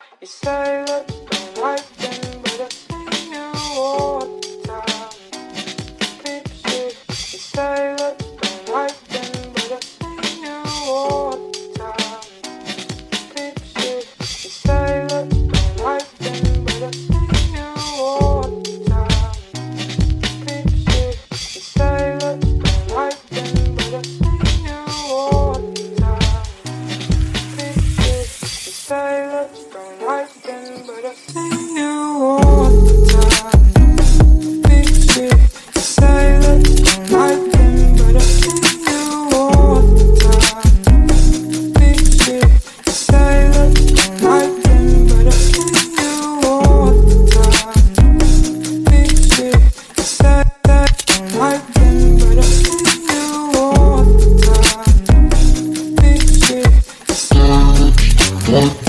You say that you don't like them, but I see you all the time. Deep shit. You say that you don't like them, but I see you all the time. Deep shit. You say that you don't like them, but I see you all the time. Deep shit. You say that you don't like them, but I see you all the time. Deep shit. You say that you don't like them, but I see you all the time. Big shit. You say that you don't like them, but I see you all the time. Big shit. You say that you don't like them, but I see you all the time. Big shit. You say that you don't like them, but I see you all the time. Big shit. You say that you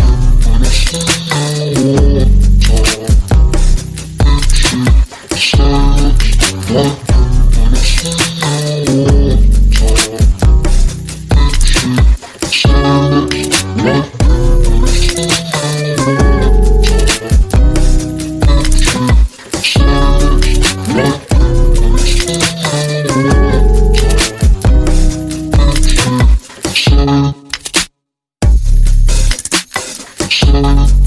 Shut